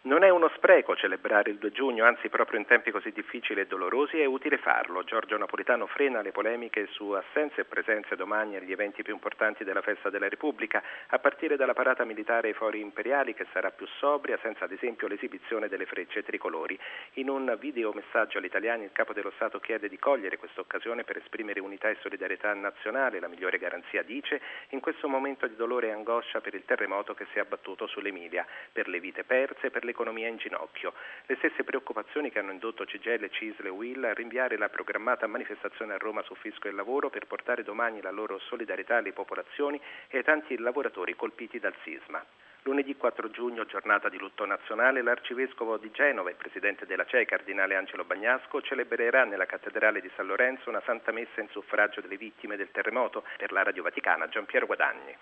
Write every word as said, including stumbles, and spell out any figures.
Non è uno spreco celebrare il due giugno, anzi proprio in tempi così difficili e dolorosi è utile farlo. Giorgio Napolitano frena le polemiche su assenze e presenze domani agli eventi più importanti della Festa della Repubblica, a partire dalla parata militare ai Fori Imperiali che sarà più sobria, senza ad esempio l'esibizione delle frecce tricolori. In un videomessaggio agli italiani il Capo dello Stato chiede di cogliere questa occasione per esprimere unità e solidarietà nazionale, la migliore garanzia, dice, in questo momento di dolore e angoscia per il terremoto che si è abbattuto sull'Emilia, per le vite perse, per le economia in ginocchio. Le stesse preoccupazioni che hanno indotto C G I L, C I S L e U I L a rinviare la programmata manifestazione a Roma su fisco e lavoro per portare domani la loro solidarietà alle popolazioni e ai tanti lavoratori colpiti dal sisma. Lunedì quattro giugno, giornata di lutto nazionale, l'arcivescovo di Genova e presidente della C E I, cardinale Angelo Bagnasco, celebrerà nella cattedrale di San Lorenzo una santa messa in suffragio delle vittime del terremoto. Per la Radio Vaticana, Giampiero Guadagni.